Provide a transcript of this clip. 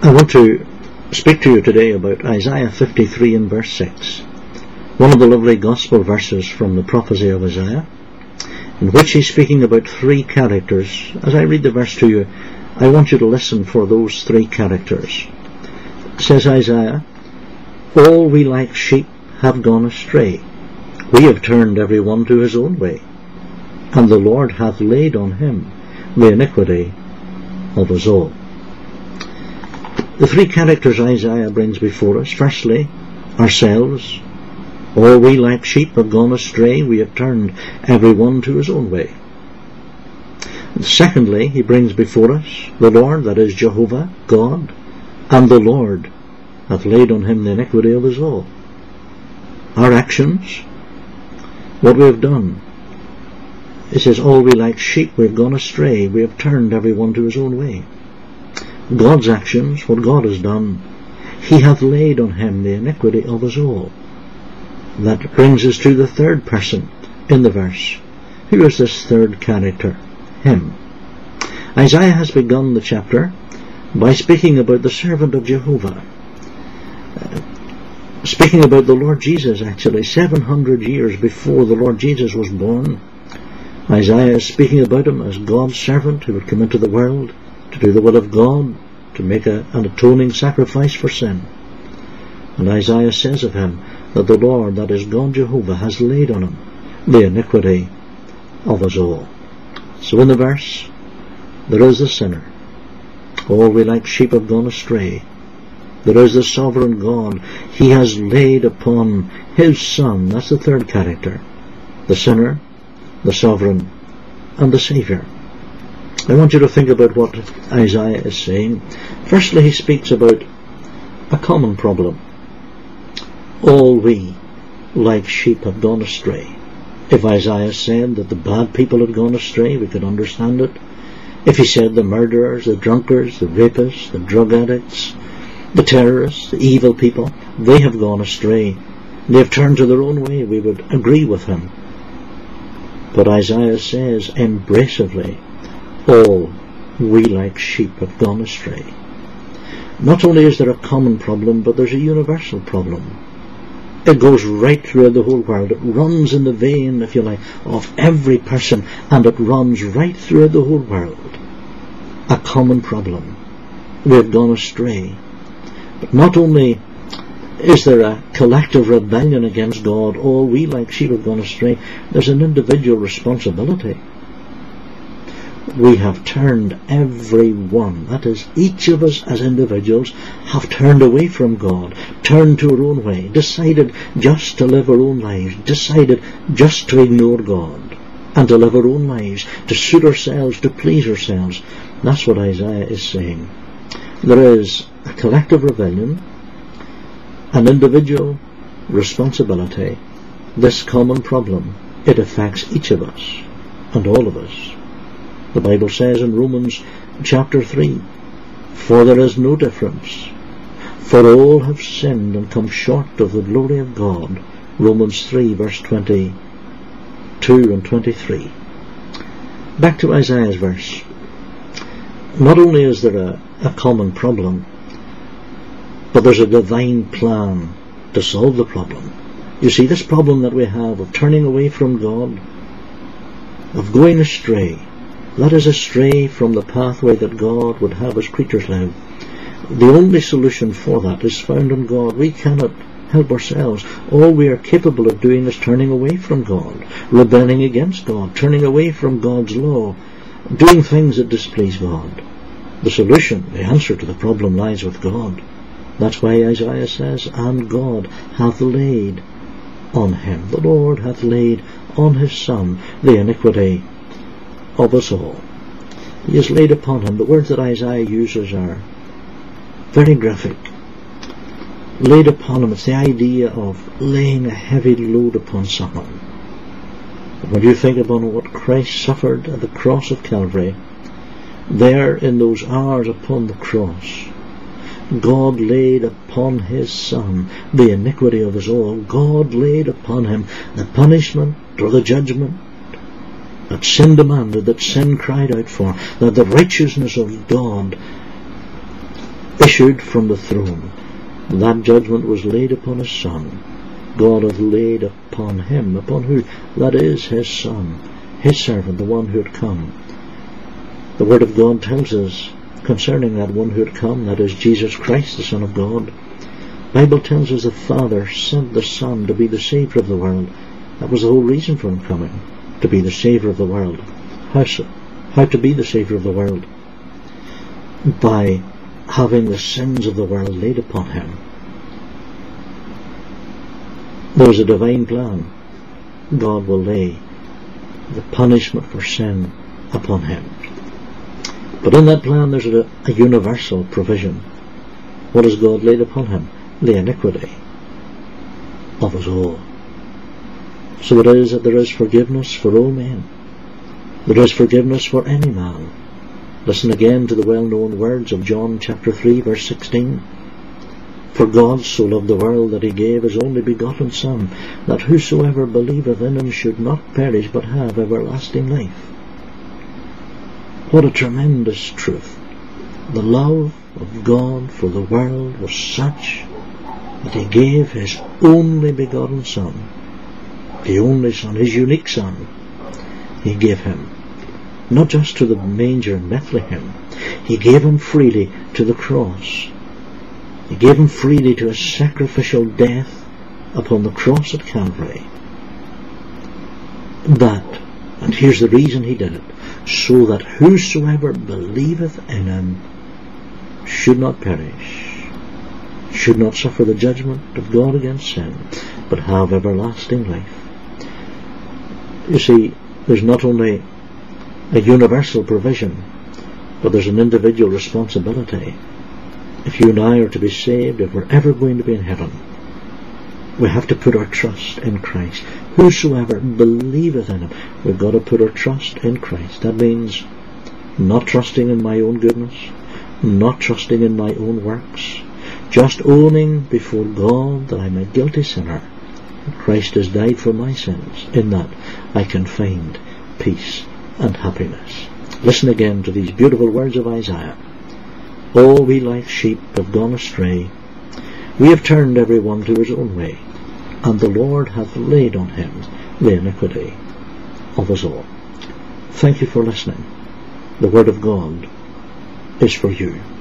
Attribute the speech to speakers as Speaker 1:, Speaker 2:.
Speaker 1: I want to speak to you today about Isaiah 53 and verse 6, one of the lovely gospel verses from the prophecy of Isaiah, in which he's speaking about three characters. As I read the verse to you, I want you to listen for those three characters. Says Isaiah, "All we like sheep have gone astray. We have turned every one to his own way, and the Lord hath laid on him the iniquity of us all." The three characters Isaiah brings before us: firstly, ourselves. All we like sheep have gone astray, we have turned every one to his own way. And secondly, he brings before us the Lord, that is Jehovah, God, and the Lord hath laid on him the iniquity of us all. Our actions, what we have done. It says, all we like sheep, we have gone astray, we have turned every one to his own way. God's actions, what God has done, he hath laid on him the iniquity of us all. That brings us to the third person in the verse. Who is this third character? Him. Isaiah has begun the chapter by speaking about the servant of Jehovah, speaking about the Lord Jesus. Actually, 700 years before the Lord Jesus was born, Isaiah is speaking about him as God's servant who would come into the world to do the will of God, to make an atoning sacrifice for sin. And Isaiah says of him that the Lord, that is God Jehovah, has laid on him the iniquity of us all. So in the verse, there is the sinner. All we like sheep have gone astray. There is the sovereign God. He has laid upon his Son. That's the third character. The sinner, the sovereign, and the Saviour. I want you to think about what Isaiah is saying. Firstly, he speaks about a common problem. All we, like sheep, have gone astray. If Isaiah said that the bad people had gone astray, we could understand it. If he said the murderers, the drunkards, the rapists, the drug addicts, the terrorists, the evil people, they have gone astray, they have turned to their own way, we would agree with him. But Isaiah says embracively, all we like sheep have gone astray. Not only is there a common problem, but there's a universal problem. It goes right through the whole world. It runs in the vein, if you like, of every person, and it runs right through the whole world. A common problem. We have gone astray. But not only is there a collective rebellion against God, all we like sheep have gone astray, there's an individual responsibility. We have turned every one, that is, each of us as individuals have turned away from God, turned to our own way, decided just to live our own lives, decided just to ignore God and to live our own lives, to suit ourselves, to please ourselves. That's what Isaiah is saying. There is a collective rebellion, an individual responsibility. This common problem, it affects each of us and all of us. The Bible says in Romans chapter 3, "For there is no difference, for all have sinned and come short of the glory of God." Romans 3 verse 22 and 23. Back to Isaiah's verse. Not only is there a common problem, but there's a divine plan to solve the problem. You see, this problem that we have of turning away from God, of going astray, that is astray from the pathway that God would have his creatures live. The only solution for that is found in God. We cannot help ourselves. All we are capable of doing is turning away from God, rebelling against God, turning away from God's law, doing things that displease God. The solution, the answer to the problem lies with God. That's why Isaiah says, "And God hath laid on him," the Lord hath laid on his Son, the iniquity of us all. He has laid upon him. The words that Isaiah uses are very graphic. Laid upon him, it's the idea of laying a heavy load upon someone. When you think about what Christ suffered at the cross of Calvary, there in those hours upon the cross, God laid upon his Son the iniquity of us all. God laid upon him the punishment or the judgment that sin demanded, that sin cried out for, that the righteousness of God issued from the throne. That judgment was laid upon his Son. God hath laid upon him, upon who? That is his Son, his servant, the one who had come. The Word of God tells us concerning that one who had come, that is Jesus Christ, the Son of God. The Bible tells us the Father sent the Son to be the Saviour of the world. That was the whole reason for him coming, to be the Saviour of the world. How so? How to be the Saviour of the world? By having the sins of the world laid upon him. There is a divine plan. God will lay the punishment for sin upon him. But in that plan there's a universal provision. What has God laid upon him? The iniquity of us all. So it is that there is forgiveness for all men. There is forgiveness for any man. Listen again to the well-known words of John chapter 3 verse 16. For God so loved the world that he gave his only begotten Son, that whosoever believeth in him should not perish but have everlasting life. What a tremendous truth. The love of God for the world was such that he gave his only begotten Son, the only Son, his unique Son. He gave him not just to the manger in Bethlehem. He gave him freely to the cross. He gave him freely to a sacrificial death upon the cross at Calvary. That, and here's the reason he did it, so that whosoever believeth in him should not perish, should not suffer the judgment of God against sin, but have everlasting life. You see, there's not only a universal provision, but there's an individual responsibility. If you and I are to be saved, if we're ever going to be in heaven, we have to put our trust in Christ. Whosoever believeth in him, we've got to put our trust in Christ. That means not trusting in my own goodness, not trusting in my own works, just owning before God that I'm a guilty sinner. Christ has died for my sins. In that I can find peace and happiness. Listen again to these beautiful words of Isaiah. All we like sheep have gone astray. We have turned every one to his own way, and the Lord hath laid on him the iniquity of us all. Thank you for listening. The Word of God is for you.